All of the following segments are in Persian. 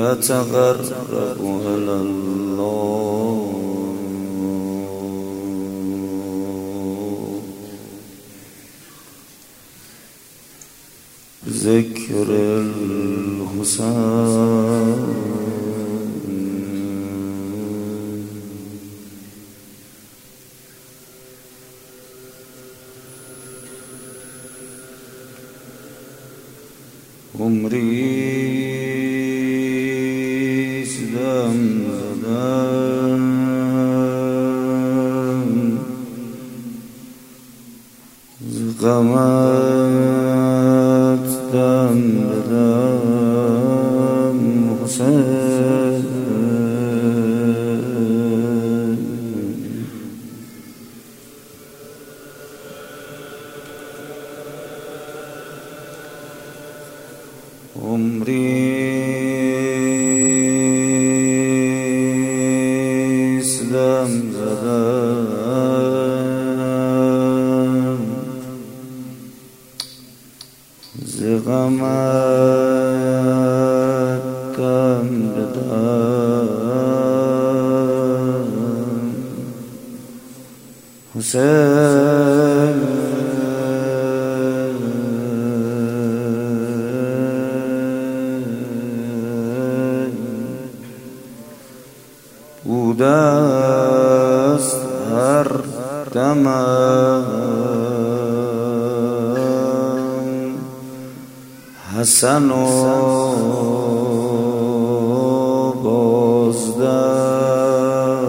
أتقرب إلى الله بذكر الحسين عمری دم زدم ز غمت دم بدم حسین عمری دم زدم ز غمت دم بدم حسین بوده است هر دمم حسن و بازدم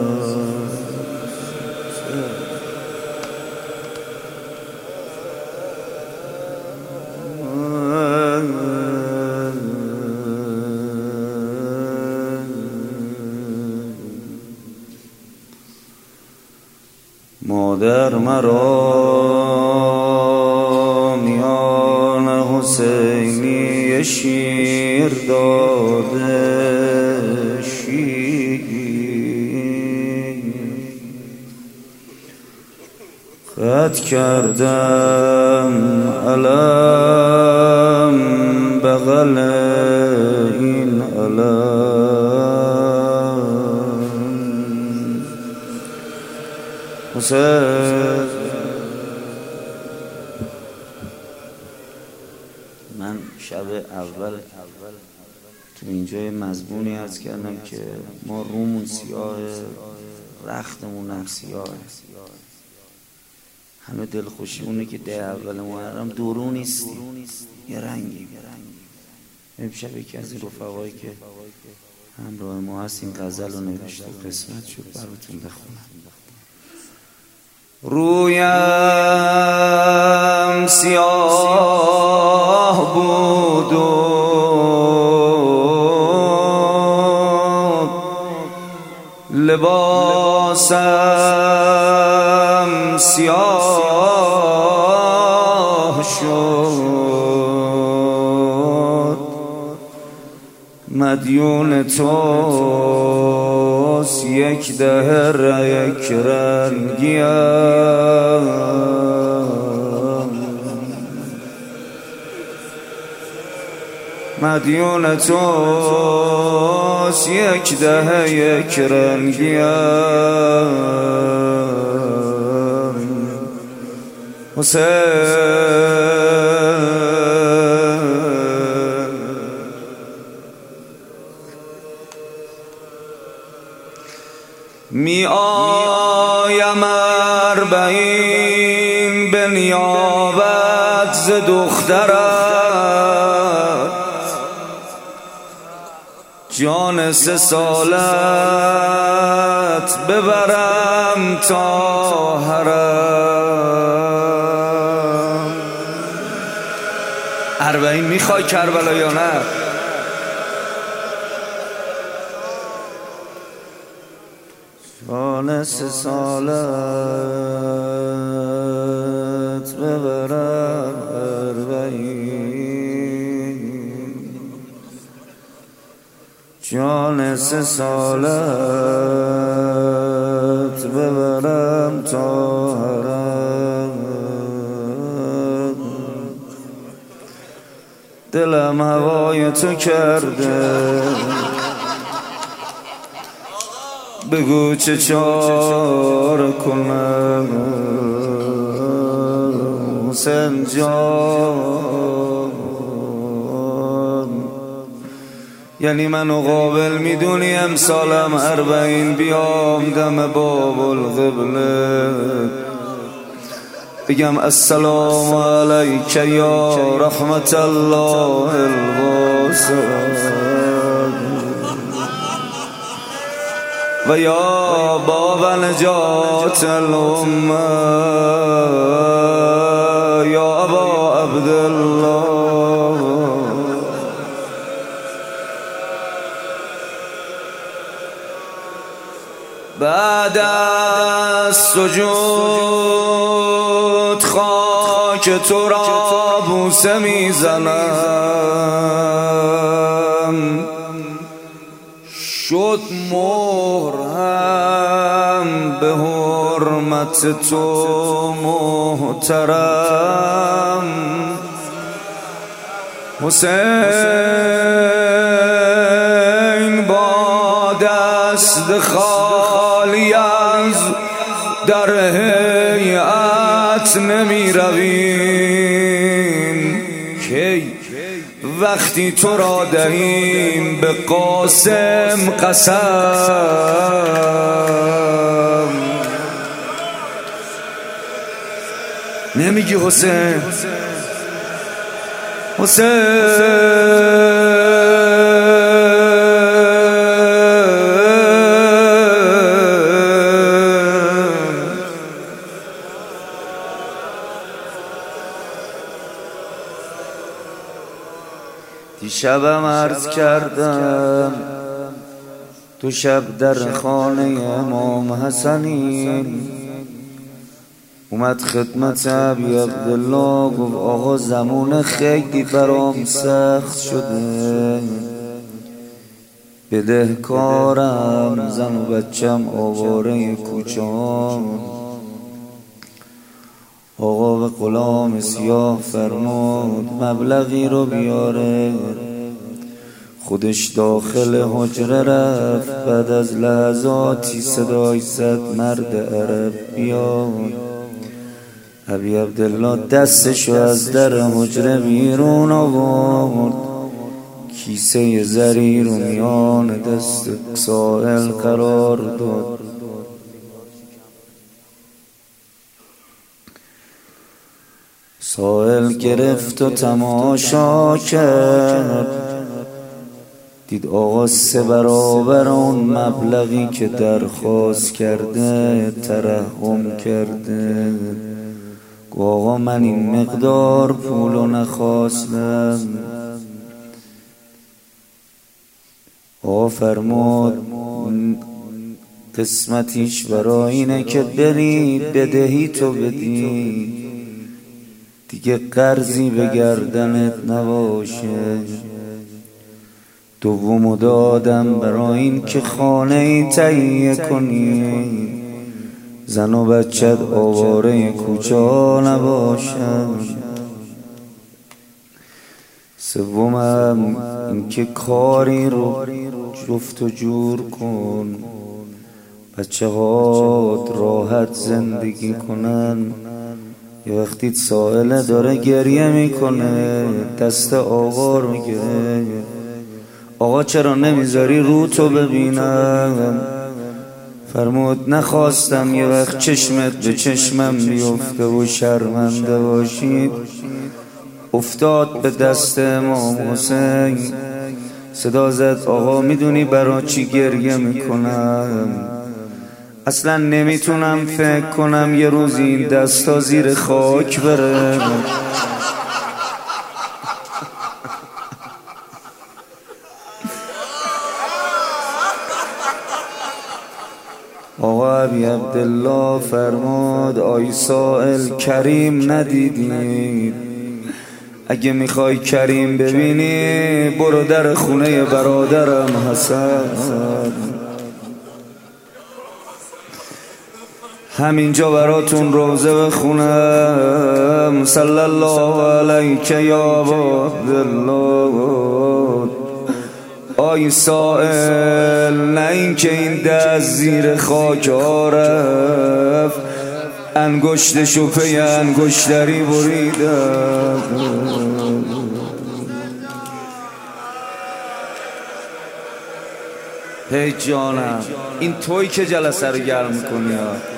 مادر مرا میان حسینی شیر داده شیر خط کردم علم بغل این علم حسین. من شب اول تو اینجا مضمونی عرض کردم که ما رومون سیاه، رختمون هم سیاه، همه دلخوشی اونه که ده اول محرم درو نیستیم، یه رنگیم. امشب یکی از این رفقایی که همراه ما هست این غزل رو نوشته و قسمت شد براتون بخونم. رویم سیاه بود و لباسم سیاه شد، مدیون توست یک دهر یک رنگیم، مدیون توست یک دهر یک رنگیم حسین. می آیم اربعین به نیابت ز دخترت، جان 3 سالت ببرم تا حرم. اربعین میخوای کربلا یا نه؟ جان 3 سالت ببرم اربعین، جان 3 سالت ببرم تا حرم. دلم هوای تو کرده، بگو چه چاره کنم حسین جان. یعنی منو قابل میدونی امسالم 40 بیام دم باب القبله بگم السلام علیک یا رحمت الله الواسع و یا باب نجات الامه یا ابا عبدالله. بعد از سجود خاک تو را بوسه میزنم، شد مهرم به حرمت تو محترم. حسین با دست خالی از در هیئت نمی رویم، کی وقتی تو را دهیم به قاسم قسم. نمیگی حسین حسین دیشبم عرض کردم تو شب در خانه امام حسنی اومد خدمت ابی عبدالله، گفت آقا زمان خیلی برام سخت شده، بدهکارم، زن و بچم آواره کوچه‌ام. آقا به غلام سیاه فرمود مبلغی رو بیاره، خودش داخل حجره رفت. بعد از لحظاتی صدای زد مرد عرب بیاد. ابی عبدالله دستشو از در حجره بیرون آورد، کیسه زری رو میان دست سائل قرار داد. سائل گرفت و تماشا کرد، دید آقا 3 برابر اون مبلغی که درخواست کرده ترحم کرده. گفت آقا من این مقدار پولو نخواستم. آقا فرمود قسمتیش برای اینه که بری بدهی تو بدی، دیگه قرضی به گردنت نباشه. دومو دادم برای این که خانه ای تهیه کنی، زن و بچت آواره کوچه ها نباشن. سومم این که کاری رو جفت و جور کن، بچه ها راحت زندگی کنن. یه وقتی سائله داره گریه میکنه دست آقا رو گره، آقا چرا نمیذاری رو تو ببینم؟ فرمود نخواستم یه وقت چشمت به چشمم بیفته و شرمنده باشید. افتاد به دست امام حسین، صدا زد آقا میدونی برا چی گریه میکنم؟ اصلا نمیتونم فکر کنم یه روز این دستا زیر خاک بره. آقا ابی عبدالله فرمود آی سائل کریم ندیدید؟ اگه میخوای کریم ببینی برو در خونه برادرم حسن. همینجا براتون روزه بخونم صلی الله علیک یا عبدالله. آی سائل، نه این که این دست زیر خاک رفت، انگشتشو پی انگشتری بریدم. هی جانم، این توی که جلسه رو گرم میکنی.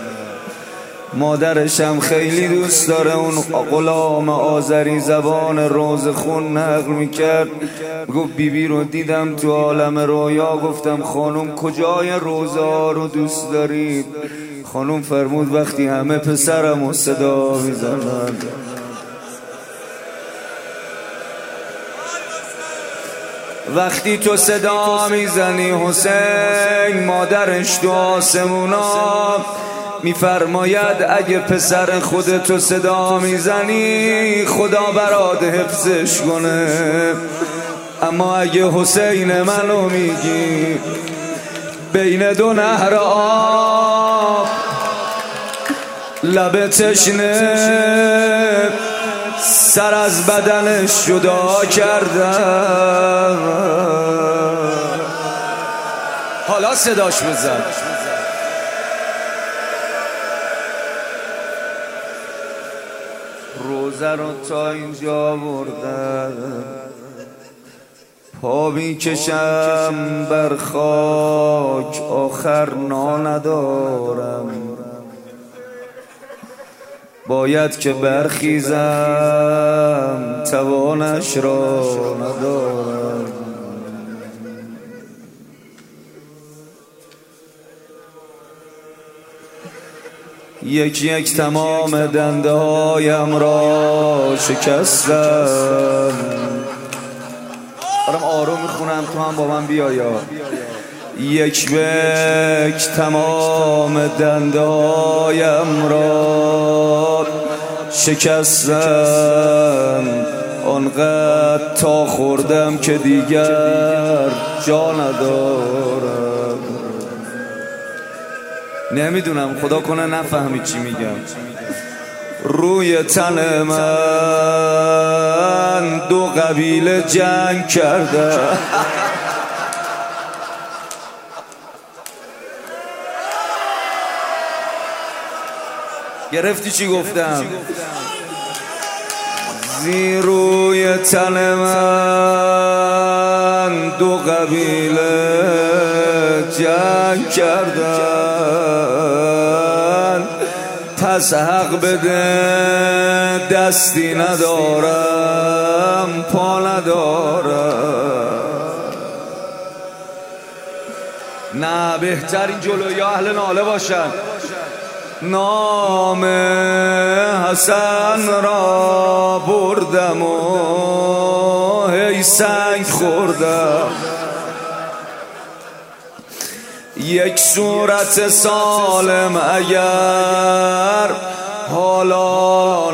مادرشم خیلی دوست داره اون غلام آذری زبان روزخون نقل میکرد. گفت بیبی رو دیدم تو عالم رویا. گفتم خانم کجای روزه ها رو دوست دارید؟ خانم فرمود وقتی همه پسرم رو صدا میزنن. وقتی تو صدا میزنی حسین، مادرش تو آسمونا میفرماید اگه پسر خودتو صدا میزنی خدا برات حفظش کنه، اما اگه حسین منو میگی بین دو نهر آب لب تشنه سر از بدنش جدا کردم. حالا صداش بزن. روزه رو تا اینجا بردم، پا میکشم بر خاک، آخر ندارم. باید که برخیزم، توانش را ندارم. یک یک تمام دنده هایم را شکستم. دارم آروم میخونم، تو هم با من بیایا. یک به یک تمام دنده هایم را شکستم. آنقدر تا خوردم که دیگر جا ندارم. نمیدونم، خدا کنه نفهمی چی میگم. روی تن من دو قبیله جنگ کرده. گرفتی چی گفتم؟ زیر روی تن من دو قبیله جنگ کردن. پس حق بده، دستی ندارم، پا ندارم. نه، بهتر این جلوی اهل ناله باشن. نام حسن را بردم و هی سنگ خوردم. یک صورت سالم اگر حالا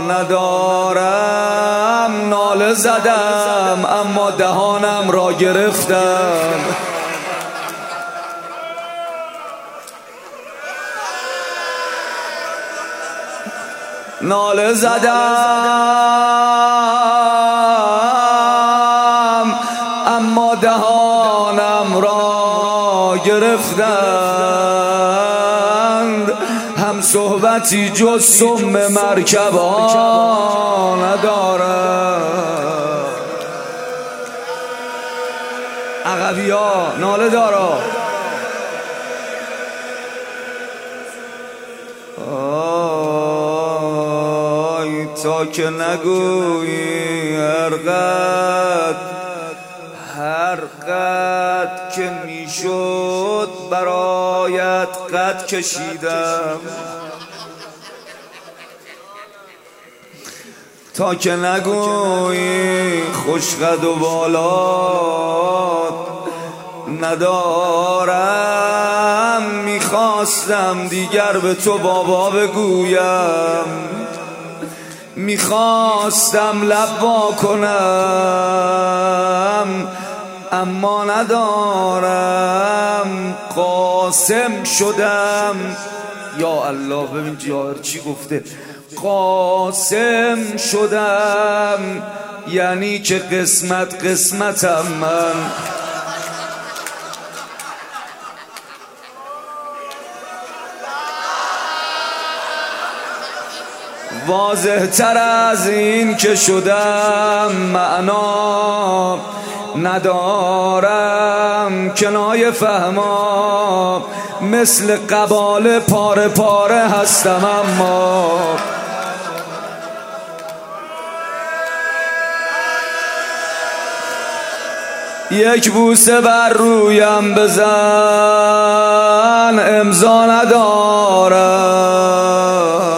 ندارم، ناله زدم اما دهانم را گرفتم. ناله زدم اما دهانم را گرفتند. هم صحبتی جز سم مرکب ها ندارم. عقبی ها ناله دارا. تا که نگویی هر قد که میشد برایت قد کشیدم. تا که نگویی خوش قد و بالات ندارم. میخواستم دیگر به تو بابا بگویم، میخواستم لب وا کنم اما ندارم. قاسم شدم یا الله ببین جاهر چی گفته، قاسم شدم یعنی که قسمتم من. واضح تر از این که شدم معنا ندارم، کنایه فهما مثل قبال پاره پاره هستم، اما یک بوسه بر رویم بزن امضا ندارم.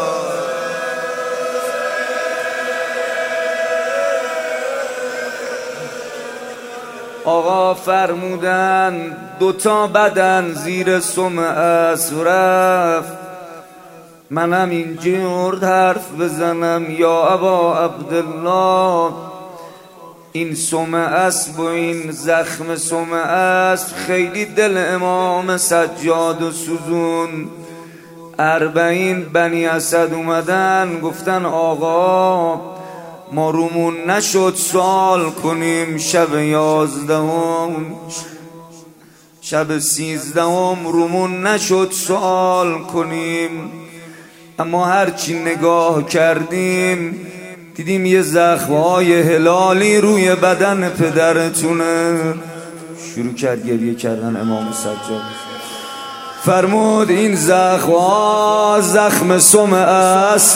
آقا فرمودن دوتا بدن زیر سم اسب رفت، منم اینجور حرف بزنم یا ابا عبدالله، این سم اسب و این زخم سم اسب خیلی دل امام سجاد و سوزون. 40 بنی اسد اومدن گفتن آقا ما رومون نشد سوال کنیم، شب 11 شب 13 رومون نشد سوال کنیم، اما هرچی نگاه کردیم دیدیم یه زخم‌های هلالی روی بدن پدرتونه. شروع کرد گریه کردن امام سجاد. فرمود این زخم‌ها زخم سم اسب.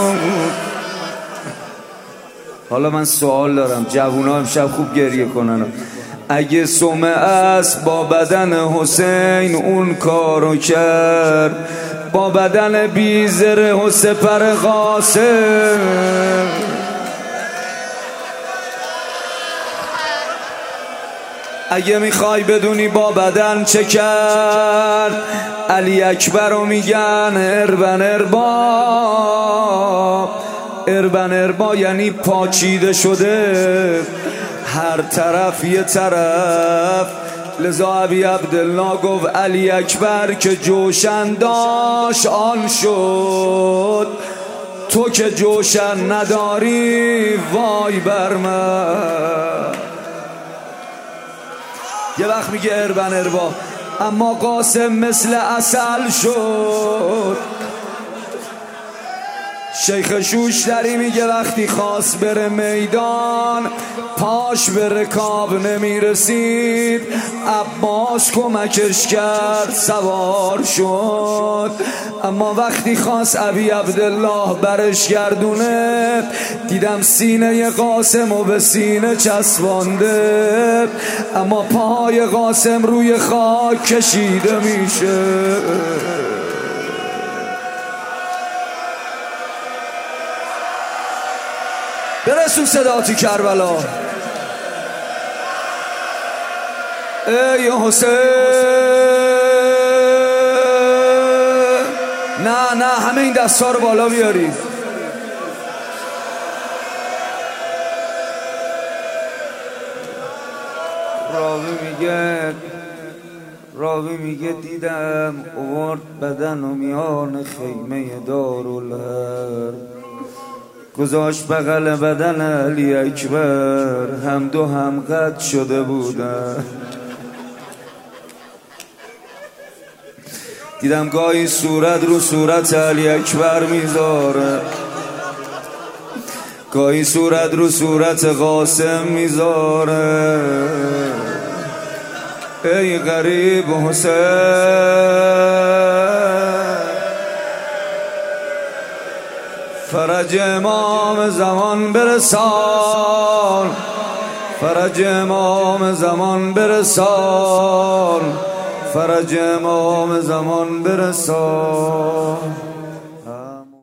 حالا من سوال دارم، جوونا امشب خوب گریه کنن. اگه سم اسب با بدن حسین اون کارو کرد، با بدن بیزره و سپر قاسم، اگه میخوای بدونی با بدن چه کرد، علی اکبر رو میگن اربن اربا. اربن اربا یعنی پاچیده شده، هر طرف یه طرف. لذا ابی عبدالله گفت علی اکبر که جوشن داشت آن شد، تو که جوشن نداری وای بر من. یه وقت میگه اربن اربا، اما قاسم مثل عسل شد. شیخ شوشتری میگه وقتی خواست بره میدان پاش به رکاب نمیرسید، عباس کمکش کرد سوار شد. اما وقتی خواست ابی عبدالله برش گردونه، دیدم سینه قاسم و به سینه چسبانده، اما پای قاسم روی خاک کشیده میشه. برسون صداتی کربلا. ای حسین، نه همه این دستا رو بالا بیاری. راوی میگه دیدم اوورد بدن و میان خیمه دارالحرب، گذاشت بغل بدن علی اکبر، هم دو هم قد شده بودن. دیدم گاهی صورت رو صورت علی اکبر میذاره، گاهی صورت رو صورت قاسم میذاره. ای غریب حسین، فرج امام زمان برسان، فرج امام زمان برسان، فرج امام زمان برسان.